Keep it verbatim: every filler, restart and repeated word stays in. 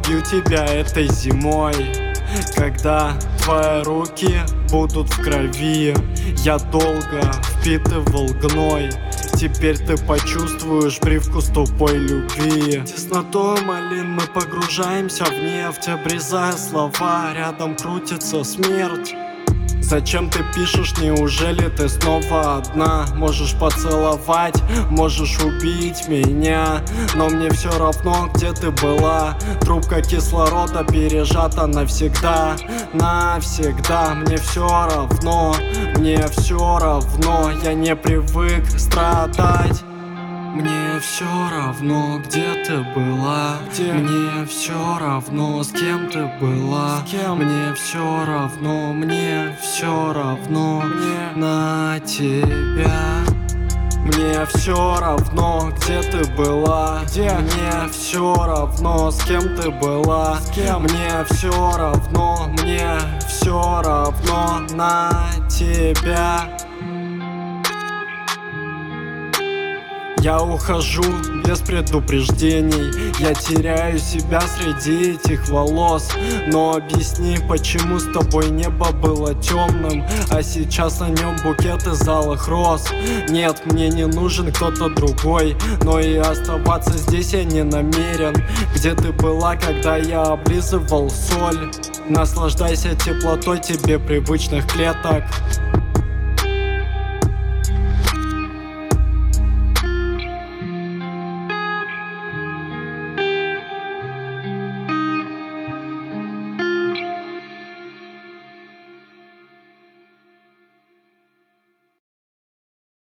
убью тебя этой зимой. Когда твои руки будут в крови, я долго впитывал гной. Теперь ты почувствуешь привкус тупой любви. Теснотой малин мы погружаемся в нефть, обрезая слова, рядом крутится смерть. Зачем ты пишешь, неужели ты снова одна? Можешь поцеловать, можешь убить меня, но мне все равно, где ты была. Трубка кислорода пережата навсегда, навсегда. Мне все равно, мне все равно, я не привык страдать. Мне все равно, где ты была, где? Мне все равно, с кем ты была, с кем? Мне все равно, мне все равно, мне на тебя. Мне все равно, где ты была, где? Мне все равно, с кем ты была, с кем? Мне все равно, мне все равно на тебя. Я ухожу без предупреждений, я теряю себя среди этих волос. Но объясни, почему с тобой небо было темным, а сейчас на нем букет из алых роз. Нет, мне не нужен кто-то другой, но и оставаться здесь я не намерен. Где ты была, когда я облизывал соль? Наслаждайся теплотой тебе привычных клеток.